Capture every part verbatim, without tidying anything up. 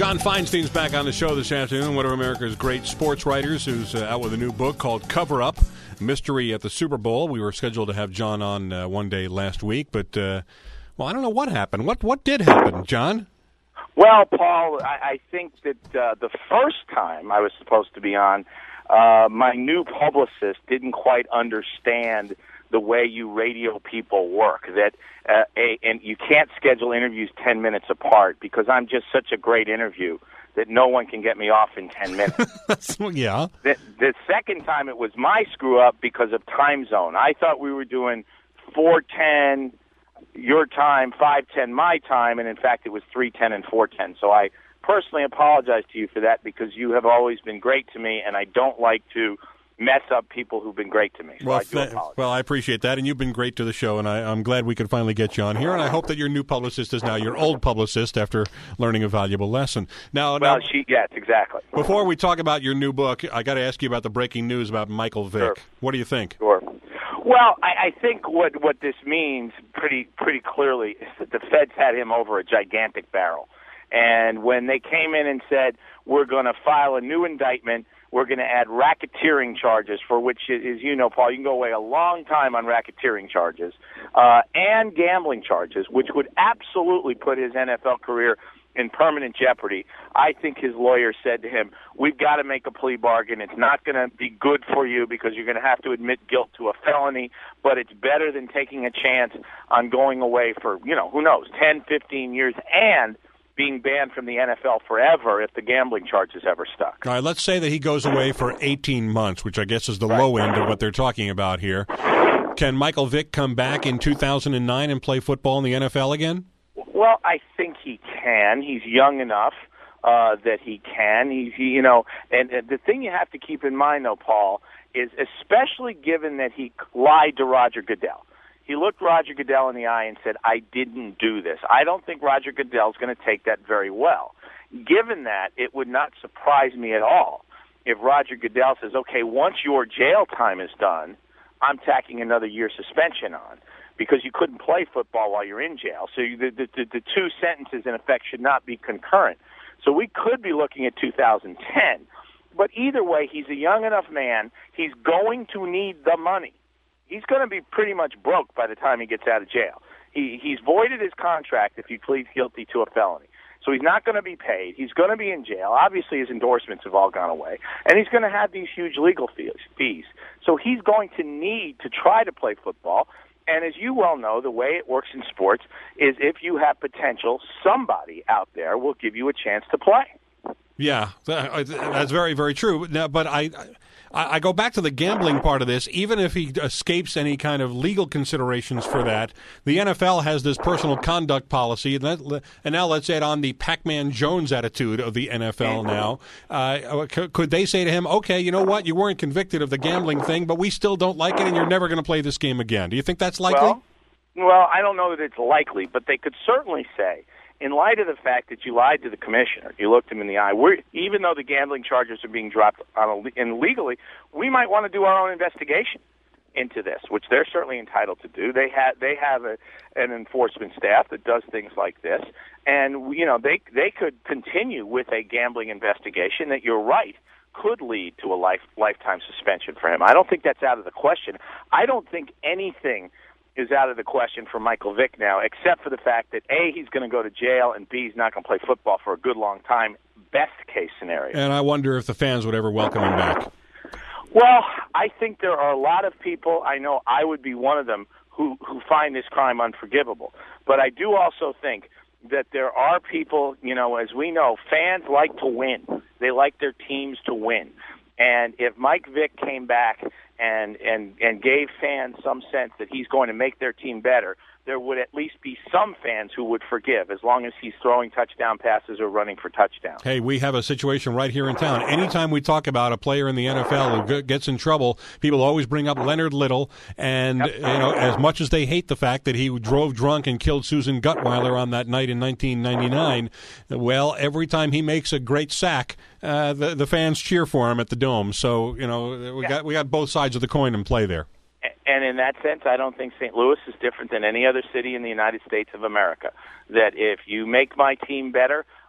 John Feinstein's back on the show this afternoon, one of America's great sports writers who's uh, out with a new book called Cover Up, Mystery at the Super Bowl. We were scheduled to have John on uh, one day last week, but, uh, well, I don't know what happened. What what did happen, John? Well, Paul, I, I think that uh, the first time I was supposed to be on, uh, my new publicist didn't quite understand the way you radio people work, that uh, a, and you can't schedule interviews ten minutes apart because I'm just such a great interview that no one can get me off in ten minutes. Yeah. The, the second time it was my screw-up because of time zone. I thought we were doing four ten your time, five ten my time, and in fact it was three ten and four ten. So I personally apologize to you for that because you have always been great to me, and I don't like to mess up people who've been great to me. So well, I do th- apologize. Well, I appreciate that, and you've been great to the show, and I, I'm glad we could finally get you on here, and I hope that your new publicist is now your old publicist after learning a valuable lesson. Now, well now, she, yes, exactly. Before we talk about your new book, I got to ask you about the breaking news about Michael Vick. Sure. What do you think? Sure. Well, I, I think what, what this means pretty pretty clearly is that the feds had him over a gigantic barrel. And when they came in and said, we're going to file a new indictment, we're going to add racketeering charges, for which, as you know, Paul, you can go away a long time on racketeering charges, uh, and gambling charges, which would absolutely put his N F L career in permanent jeopardy. I think his lawyer said to him, we've got to make a plea bargain. It's not going to be good for you because you're going to have to admit guilt to a felony, but it's better than taking a chance on going away for, you know, who knows, ten, fifteen years and being banned from the N F L forever if the gambling charges ever stuck. All right, let's say that he goes away for eighteen months, which I guess is the right. low end of what they're talking about here. Can Michael Vick come back in two thousand nine and play football in the N F L again? Well, I think he can. He's young enough uh, that he can. He's, he, you know, and, and the thing you have to keep in mind, though, Paul, is especially given that he lied to Roger Goodell. He looked Roger Goodell in the eye and said, I didn't do this. I don't think Roger Goodell's going to take that very well. Given that, it would not surprise me at all if Roger Goodell says, okay, once your jail time is done, I'm tacking another year suspension on because you couldn't play football while you're in jail. So you, the, the, the two sentences, in effect, should not be concurrent. So we could be looking at two thousand ten. But either way, he's a young enough man. He's going to need the money. He's going to be pretty much broke by the time he gets out of jail. He, he's voided his contract if he pleads guilty to a felony. So he's not going to be paid. He's going to be in jail. Obviously, his endorsements have all gone away. And he's going to have these huge legal fees. So he's going to need to try to play football. And as you well know, the way it works in sports is if you have potential, somebody out there will give you a chance to play. Yeah, that's very, very true. Now, but I, I, I go back to the gambling part of this. Even if he escapes any kind of legal considerations for that, the N F L has this personal conduct policy, and, that, and now let's add on the Pac-Man Jones attitude of the N F L now. Uh, could they say to him, okay, you know what, you weren't convicted of the gambling thing, but we still don't like it, and you're never going to play this game again? Do you think that's likely? Well, well, I don't know that it's likely, but they could certainly say, in light of the fact that you lied to the commissioner, you looked him in the eye, we're, even though the gambling charges are being dropped on a, and legally, we might want to do our own investigation into this, which they're certainly entitled to do. They have they have a, an enforcement staff that does things like this, and you know they they could continue with a gambling investigation that you're right could lead to a life lifetime suspension for him. I don't think that's out of the question. I don't think anything is out of the question for Michael Vick now, except for the fact that A, he's going to go to jail, and B, he's not going to play football for a good long time, best case scenario. And I wonder if the fans would ever welcome him back. Well, I think there are a lot of people, I know I would be one of them, who, who find this crime unforgivable. But I do also think that there are people, you know, as we know, fans like to win. They like their teams to win. And if Mike Vick came back and, and, and gave fans some sense that he's going to make their team better, there would at least be some fans who would forgive as long as he's throwing touchdown passes or running for touchdowns. Hey, we have a situation right here in town. Anytime we talk about a player in the N F L who gets in trouble, people always bring up Leonard Little. And, yep. you know, as much as they hate the fact that he drove drunk and killed Susan Gutweiler on that night in nineteen ninety-nine, well, every time he makes a great sack, uh, the, the fans cheer for him at the Dome. So, you know, we, yeah. got, we got both sides of the coin in play there. And in that sense, I don't think Saint Louis is different than any other city in the United States of America. That if you make my team better,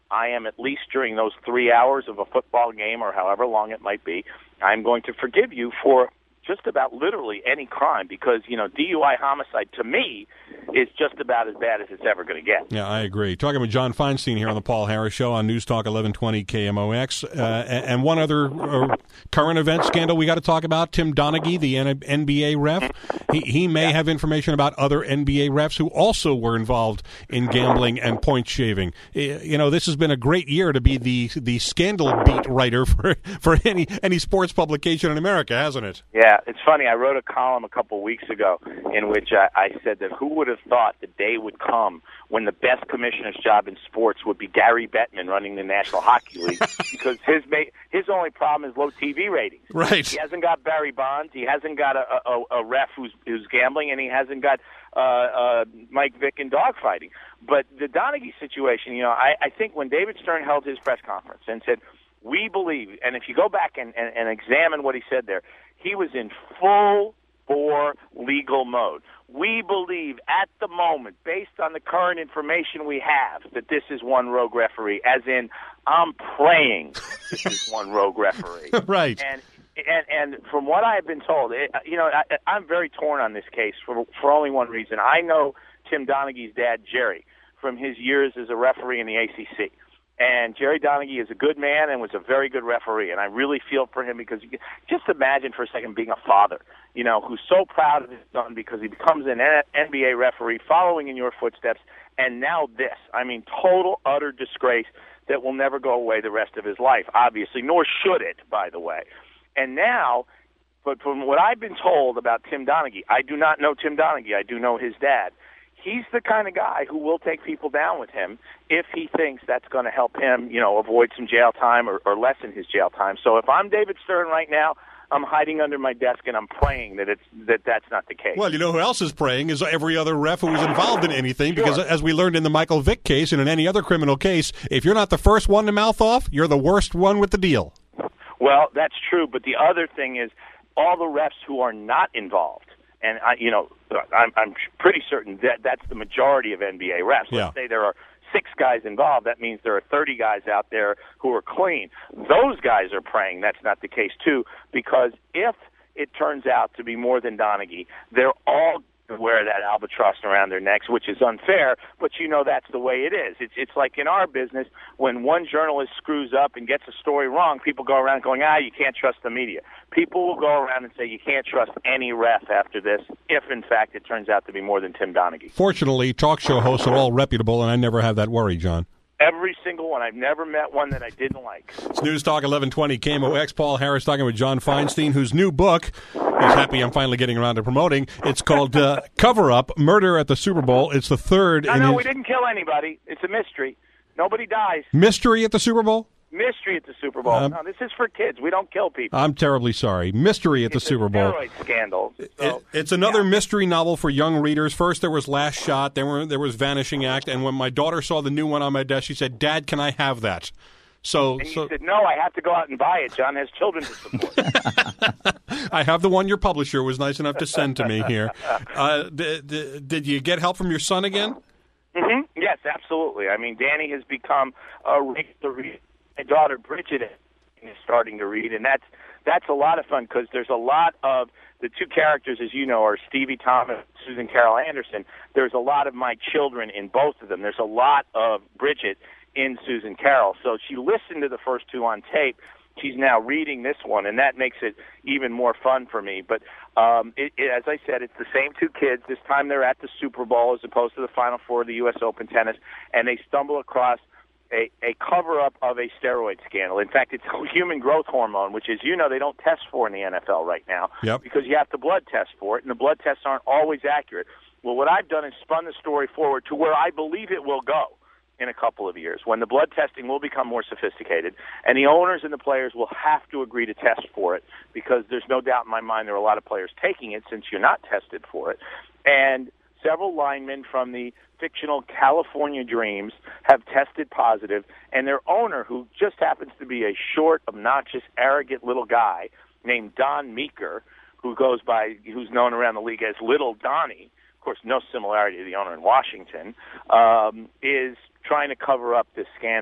I am, at least during those three hours of a football game or however long it might be, I'm going to forgive you for just about literally any crime because, you know, D U I homicide to me is just about as bad as it's ever going to get. Yeah, I agree. Talking with John Feinstein here on the Paul Harris Show on News Talk eleven twenty K M O X. Uh, and one other uh, current event scandal we got to talk about, Tim Donaghy, the N B A ref. He, he may yeah. have information about other N B A refs who also were involved in gambling and point shaving. You know, this has been a great year to be the the scandal beat writer for, for any, any sports publication in America, hasn't it? Yeah, it's funny. I wrote a column a couple of weeks ago in which I, I said that who would have thought the day would come when the best commissioner's job in sports would be Gary Bettman running the National Hockey League because his ma- his only problem is low T V ratings. Right. He hasn't got Barry Bonds. He hasn't got a, a, a ref who's, who's gambling, and he hasn't got uh, uh, Mike Vick in dogfighting. But the Donaghy situation, you know, I, I think when David Stern held his press conference and said, we believe, and if you go back and, and, and examine what he said there, he was in full bore legal mode. We believe at the moment, based on the current information we have, that this is one rogue referee, as in, I'm praying this is one rogue referee. Right. And, and and from what I have been told, it, you know, I, I'm very torn on this case for, for only one reason. I know Tim Donaghy's dad, Jerry, from his years as a referee in the A C C. And Jerry Donaghy is a good man and was a very good referee. And I really feel for him because you can, just imagine for a second being a father, you know, who's so proud of his son because he becomes an N B A referee following in your footsteps. And now this, I mean, total, utter disgrace that will never go away the rest of his life, obviously, nor should it, by the way. And now, but from what I've been told about Tim Donaghy, I do not know Tim Donaghy. I do know his dad. He's the kind of guy who will take people down with him if he thinks that's going to help him, you know, avoid some jail time or, or lessen his jail time. So if I'm David Stern right now, I'm hiding under my desk and I'm praying that it's that that's not the case. Well, you know who else is praying is every other ref who was involved in anything, Sure. because as we learned in the Michael Vick case and in any other criminal case, if you're not the first one to mouth off, you're the worst one with the deal. Well, that's true, but the other thing is all the refs who are not involved. And, I, you know, I'm, I'm pretty certain that that's the majority of N B A refs. Let's yeah. say there are six guys involved. That means there are thirty guys out there who are clean. Those guys are praying that's not the case, too, because if it turns out to be more than Donaghy, they're all wear that albatross around their necks, which is unfair, but you know that's the way it is. It's it's like in our business, when one journalist screws up and gets a story wrong, people go around going, ah, you can't trust the media. People will go around and say you can't trust any ref after this, if in fact it turns out to be more than Tim Donaghy. Fortunately, talk show hosts are all reputable, and I never have that worry, John. Every single one. I've never met one that I didn't like. It's News Talk eleven twenty K M O X. Paul Harris talking with John Feinstein, whose new book, he's happy I'm finally getting around to promoting. It's called uh, Cover Up, Murder at the Super Bowl. It's the third. No, in no, his... we didn't kill anybody. It's a mystery. Nobody dies. Mystery at the Super Bowl? Mystery at the Super Bowl. Um, no, this is for kids. We don't kill people. I'm terribly sorry. Mystery at it's the Super Bowl. Steroid scandal. So, it, it's another yeah. mystery novel for young readers. First there was Last Shot, then were, there was Vanishing Act, and when my daughter saw the new one on my desk, she said, Dad, can I have that? So, and you so, said, no, I have to go out and buy it. John has children to support. I have the one your publisher was nice enough to send to me here. Uh, d- d- did you get help from your son again? Mm-hmm. Yes, absolutely. I mean, Danny has become a regular reader. My daughter Bridget is starting to read, and that's that's a lot of fun because there's a lot of the two characters, as you know, are Stevie Thomas, Susan Carol Anderson. There's a lot of my children in both of them. There's a lot of Bridget in Susan Carol. So she listened to the first two on tape. She's now reading this one, and that makes it even more fun for me. But um, it, it, as I said, it's the same two kids. This time they're at the Super Bowl as opposed to the Final Four of the U S Open tennis, and they stumble across A, a cover-up of a steroid scandal. In fact, it's human growth hormone, which, as you know, they don't test for in the N F L right now yep. because you have to blood test for it, and the blood tests aren't always accurate. Well, what I've done is spun the story forward to where I believe it will go in a couple of years, when the blood testing will become more sophisticated, and the owners and the players will have to agree to test for it because there's no doubt in my mind there are a lot of players taking it since you're not tested for it. And several linemen from the fictional California Dreams have tested positive, and their owner, who just happens to be a short, obnoxious, arrogant little guy named Don Meeker, who goes by, who's known around the league as Little Donnie, of course, no similarity to the owner in Washington, um, is trying to cover up this scandal.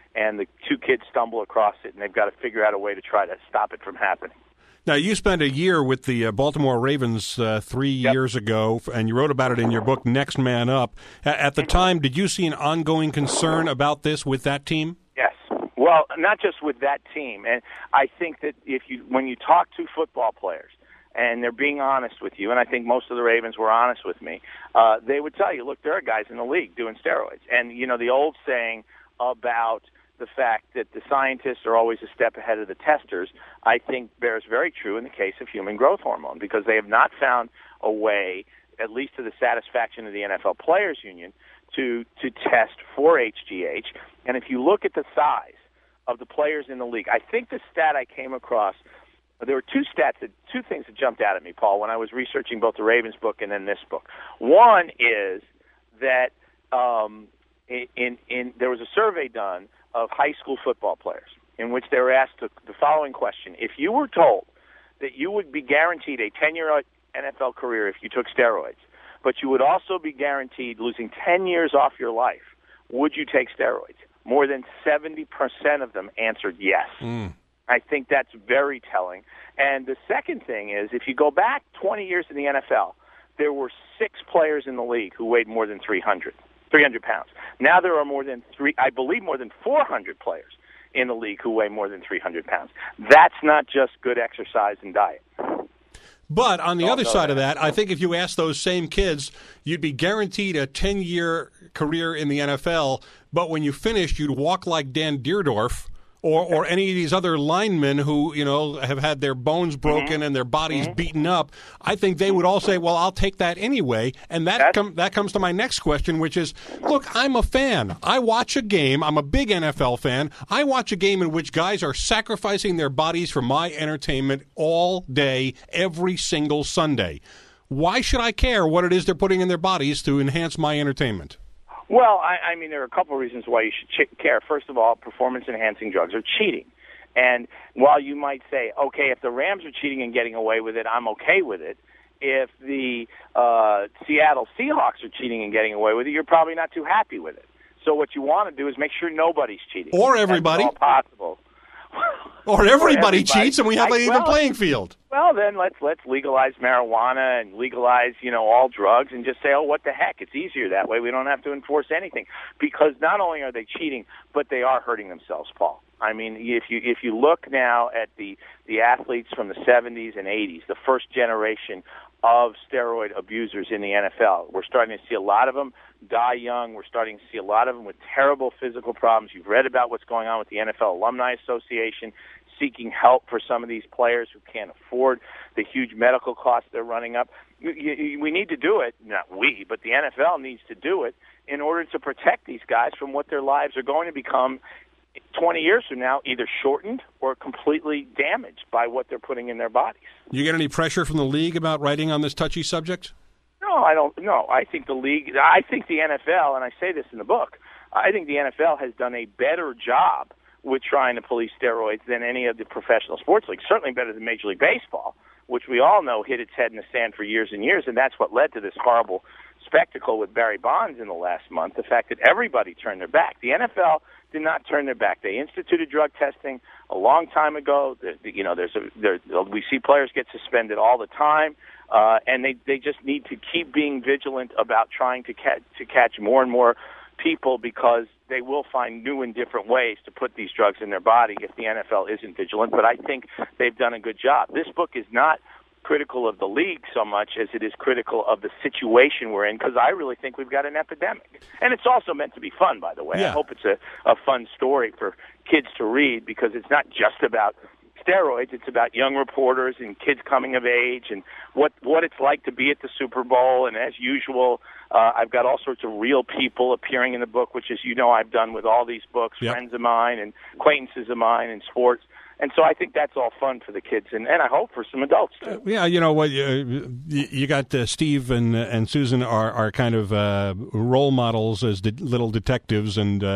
and the two kids stumble across it, and they've got to figure out a way to try to stop it from happening. Now, you spent a year with the uh, Baltimore Ravens uh, three yep. years ago, and you wrote about it in your book, Next Man Up. At the time, did you see an ongoing concern about this with that team? Yes. Well, not just with that team. And I think that if you, when you talk to football players, and they're being honest with you, and I think most of the Ravens were honest with me, uh, they would tell you, look, there are guys in the league doing steroids. And, you know, the old saying about the fact that the scientists are always a step ahead of the testers, I think bears very true in the case of human growth hormone, because they have not found a way, at least to the satisfaction of the N F L Players Union, to to test for H G H. And if you look at the size of the players in the league, I think the stat I came across, there were two stats, that, two things that jumped out at me, Paul, when I was researching both the Ravens book and then this book. One is that um, in, in, in there was a survey done of high school football players in which they were asked the, the following question. If you were told that you would be guaranteed a ten-year N F L career if you took steroids, but you would also be guaranteed losing ten years off your life, would you take steroids? More than seventy percent of them answered yes. Mm. I think that's very telling. And the second thing is, if you go back twenty years in the N F L, there were six players in the league who weighed more than three hundred pounds. Now there are more than three, I believe more than four hundred players in the league who weigh more than three hundred pounds. That's not just good exercise and diet. But on the other side of that, I think if you ask those same kids, you'd be guaranteed a ten-year career in the N F L, but when you finished, you'd walk like Dan Dierdorf or, or any of these other linemen who, you know, have had their bones broken mm-hmm. and their bodies mm-hmm. beaten up. I think they would all say, well, I'll take that anyway. And that com- that comes to my next question, which is, look, I'm a fan. I watch a game. I'm a big N F L fan. I watch a game in which guys are sacrificing their bodies for my entertainment all day, every single Sunday. Why should I care what it is they're putting in their bodies to enhance my entertainment? Well, I, I mean, there are a couple of reasons why you should ch- care. First of all, performance-enhancing drugs are cheating. And while you might say, okay, if the Rams are cheating and getting away with it, I'm okay with it. If the uh, Seattle Seahawks are cheating and getting away with it, you're probably not too happy with it. So what you want to do is make sure nobody's cheating. Or everybody. That's all possible. Or everybody, or everybody cheats, and we have I, an even well, playing field. Well, then let's let's legalize marijuana and legalize, you know, all drugs, and just say, oh, what the heck? It's easier that way. We don't have to enforce anything, because not only are they cheating, but they are hurting themselves, Paul. I mean, if you if you look now at the the athletes from the seventies and eighties, the first generation of steroid abusers in the N F L, we're starting to see a lot of them die young. We're starting to see a lot of them with terrible physical problems. You've read about what's going on with the N F L Alumni Association seeking help for some of these players who can't afford the huge medical costs they're running up. We need to do it, not we, but the N F L needs to do it in order to protect these guys from what their lives are going to become twenty years from now, either shortened or completely damaged by what they're putting in their bodies. You get any pressure from the league about writing on this touchy subject? No, I don't. No, I think the league, I think the N F L, and I say this in the book, I think the N F L has done a better job with trying to police steroids than any of the professional sports leagues, certainly better than Major League Baseball, which we all know hit its head in the sand for years and years, and that's what led to this horrible spectacle with Barry Bonds in the last month, the fact that everybody turned their back. The N F L did not turn their back. They instituted drug testing a long time ago. The, the, you know, there's a, there, we see players get suspended all the time, uh, and they, they just need to keep being vigilant about trying to catch, to catch more and more people, because they will find new and different ways to put these drugs in their body if the N F L isn't vigilant. But I think they've done a good job. This book is not critical of the league so much as it is critical of the situation we're in, because I really think we've got an epidemic. And it's also meant to be fun, by the way. Yeah. I hope it's a, a fun story for kids to read, because it's not just about steroids. It's about young reporters and kids coming of age and what what it's like to be at the Super Bowl. And as usual, uh, I've got all sorts of real people appearing in the book, which, as you know, I've done with all these books, yep. friends of mine and acquaintances of mine in sports. And so I think that's all fun for the kids, and, and I hope for some adults, too. Uh, yeah, you know what, you, you got uh, Steve and and Susan are, are kind of uh, role models as de- little detectives, and uh,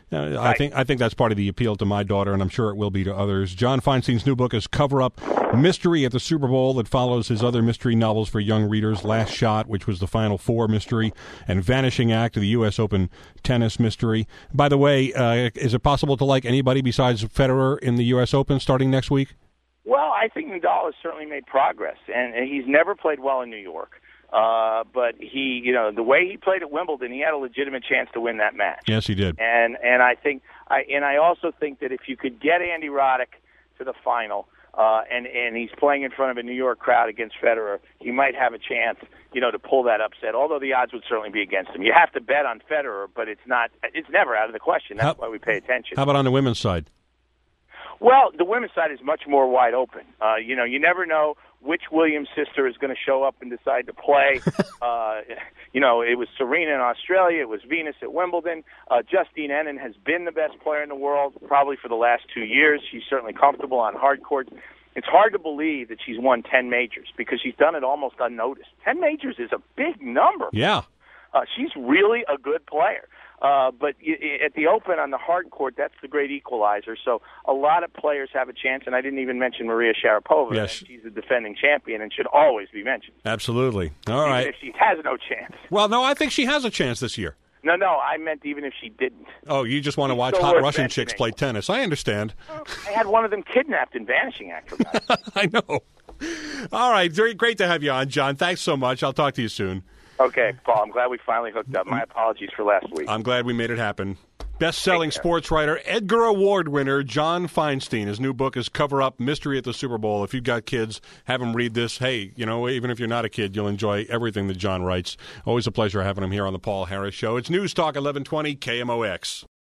Uh, Right. I think I think that's part of the appeal to my daughter, and I'm sure it will be to others. John Feinstein's new book is Cover Up: Mystery at the Super Bowl, that follows his other mystery novels for young readers, Last Shot, which was the Final Four mystery, and Vanishing Act, the U S Open tennis mystery. By the way, uh, is it possible to like anybody besides Federer in the U S Open starting next week? Well, I think Nadal has certainly made progress, and, and he's never played well in New York. Uh, but he, you know, the way he played at Wimbledon, he had a legitimate chance to win that match. Yes, he did. And and I think, I and I also think that if you could get Andy Roddick to the final, uh, and and he's playing in front of a New York crowd against Federer, he might have a chance, you know, to pull that upset. Although the odds would certainly be against him. You have to bet on Federer, but it's not. It's never out of the question. That's how, why we pay attention. How about on the women's side? Well, the women's side is much more wide open. Uh, you know, you never know which Williams sister is going to show up and decide to play. uh, you know, it was Serena in Australia. It was Venus at Wimbledon. Uh, Justine Henin has been the best player in the world probably for the last two years. She's certainly comfortable on hard courts. It's hard to believe that she's won ten majors because she's done it almost unnoticed. ten majors is a big number. Yeah. Uh, she's really a good player. Uh, but y- y- at the Open on the hard court, that's the great equalizer. So a lot of players have a chance, and I didn't even mention Maria Sharapova. Yes. She's the defending champion and should always be mentioned. Absolutely. All Even right. if she has no chance. Well, no, I think she has a chance this year. No, no, I meant even if she didn't. Oh, you just want to She's watch still hot worth Russian mentioning. chicks play tennis. I understand. I had one of them kidnapped in Vanishing Act. For God's sake. I know. All right. Very great to have you on, John. Thanks so much. I'll talk to you soon. Okay, Paul, I'm glad we finally hooked up. My apologies for last week. I'm glad we made it happen. Best-selling sports writer, Edgar Award winner John Feinstein. His new book is Cover Up: Mystery at the Super Bowl. If you've got kids, have them read this. Hey, you know, even if you're not a kid, you'll enjoy everything that John writes. Always a pleasure having him here on the Paul Harris Show. It's News Talk eleven twenty K M O X.